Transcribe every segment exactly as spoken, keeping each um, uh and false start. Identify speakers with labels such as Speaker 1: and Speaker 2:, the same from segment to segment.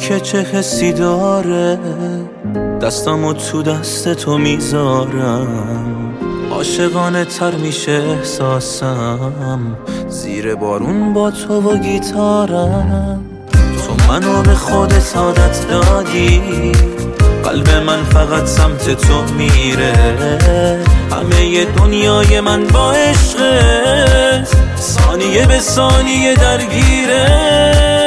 Speaker 1: که چه حسی داره، دستمو تو دست تو میذارم، عاشقانه تر میشه احساسم، زیر بارون با تو و گیتارم. تو منو به خودت عادت دادی، قلب من فقط سمت تو میره، همه دنیای من با عشقت ثانیه به ثانیه درگیره.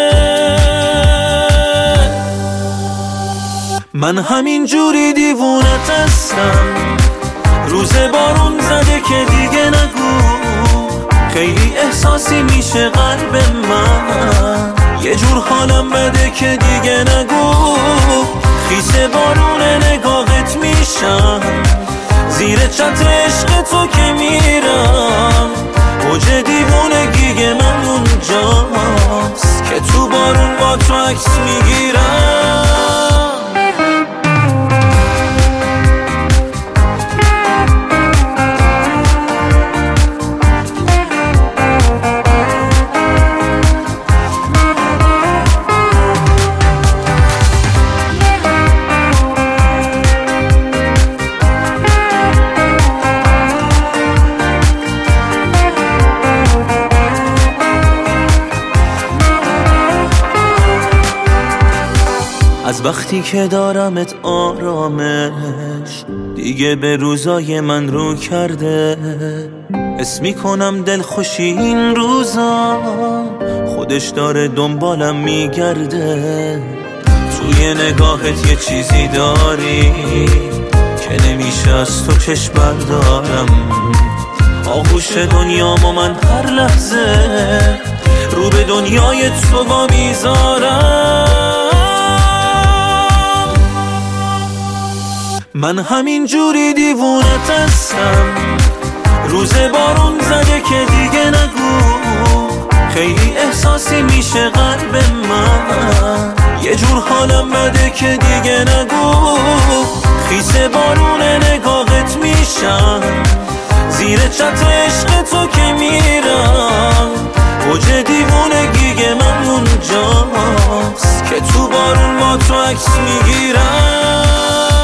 Speaker 1: من همین جوری دیوونت هستم، روز بارون زده که دیگه نگو، خیلی احساسی میشه قلب من، یه جور حالم بده که دیگه نگو، خیس بارون نگاهت میشم، زیر چتر عشق تو که میرم، اوج دیوونگی من اونجاست که تو بارون با تو عکس میگیرم. از وقتی که دارمت آرامش دیگه به روزای من رو کرده، حس میکنم دل خوشی این روزا خودش داره دنبالم میگرده. توی نگاهت یه چیزی داری که نمیشه از تو چشم بردارم، آغوش دنیامو من هر لحظه رو به دنیای تو با میذارم. من همین جوری دیوونت هستم، روز بارون زده که دیگه نگو، خیلی احساسی میشه قلب من، یه جور حالم بده که دیگه نگو، خیس بارون نگاهت میشم، زیر چتر عشق تو که میرم، اوج دیوونگی من اونجاست که تو بارون با تو عکس میگیرم.